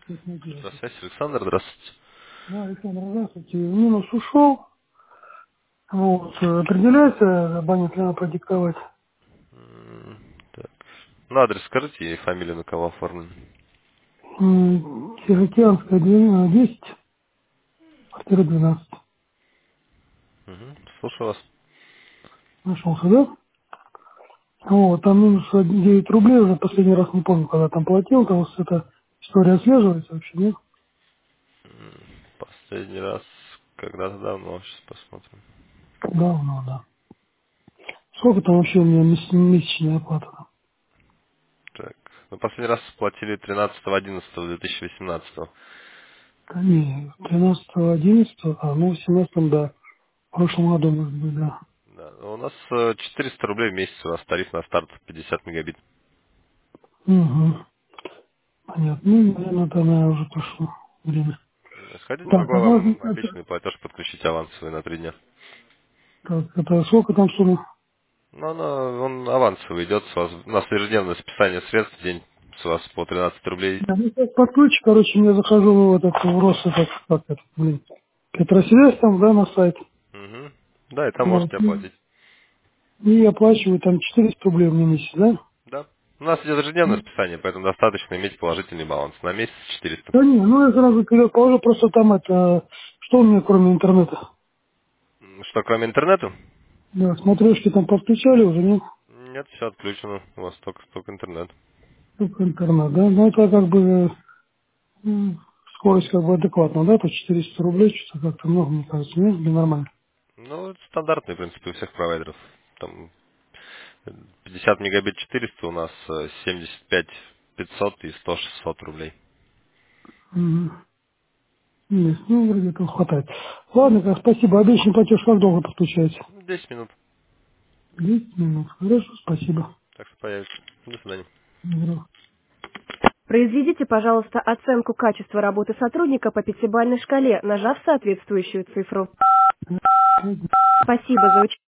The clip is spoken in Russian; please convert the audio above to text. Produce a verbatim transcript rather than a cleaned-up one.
Как мне делать? На связь, Александр, здравствуйте. Да, Александр, здравствуйте. Минус ушел. Вот, э, определяется, абонент надо продиктовать. М, Так. Ну, адрес скажите и фамилию, на кого оформлен. М, Тихоокеанская де- десять, квартира двенадцать. Угу. Слушаю вас. Нашелся, да? Вот, там минус девять рублей, уже последний раз не помню, когда там платил, там вот эта история отслеживается вообще, нет? М, Последний раз, когда-то давно, сейчас посмотрим. Давно, да. Сколько там вообще у меня меся- месячная оплата? Так. Ну, последний раз платили тринадцатого одиннадцатого две тысячи восемнадцатого. Да не, тринадцатого одиннадцатого, а, ну, в семнадцатом, да. В прошлом году, может быть, да. Да. Ну, у нас э, четыреста рублей в месяц, у нас тариф на старт пятьдесят мегабит. Угу. Понятно. Ну, наверное, это, наверное, уже прошло время. Хотите, Так, могу а можно, вам это, обещанный платеж подключить авансовый на три дня. так, это сколько там сумма? Ну, оно, он авансовый идет, с вас, у нас ежедневное списание средств в день с вас по тринадцать рублей. Да, ну, сейчас под ключ, короче, я захожу в этот, в Рос, этот, как это, блин, Петросвязь там, да, на сайт. Угу. Да, и там Вот. можете И оплатить. и оплачиваю там четыреста рублей в месяц, да? Да. У нас идет ежедневное списание, поэтому достаточно иметь положительный баланс. На месяц четыреста. Да не, ну я сразу вперед положу, просто там это, что у меня кроме интернета? М, Что, кроме интернета? Да, смотрешки там подключали уже, нет? Нет, все отключено. У вас только, только интернет. Только интернет, да? Ну это как бы м, скорость как бы адекватная, да? По четыреста рублей, что-то как-то много, мне кажется, нет? Или нормально? Ну, это стандартный, в принципе, у всех провайдеров. Там пятьдесят мегабит четыреста, у нас э, семьдесят пять пятьсот и сто шестьсот рублей. Мгм. Есть, ну, вроде этого хватает. Ладно, как, спасибо. Обещанный платеж как долго подключается? Ну, десять минут. десять минут. Хорошо, спасибо. Так что появится. До свидания. Добро. Произведите, пожалуйста, оценку качества работы сотрудника по пятибалльной шкале, нажав соответствующую цифру. Спасибо за участие.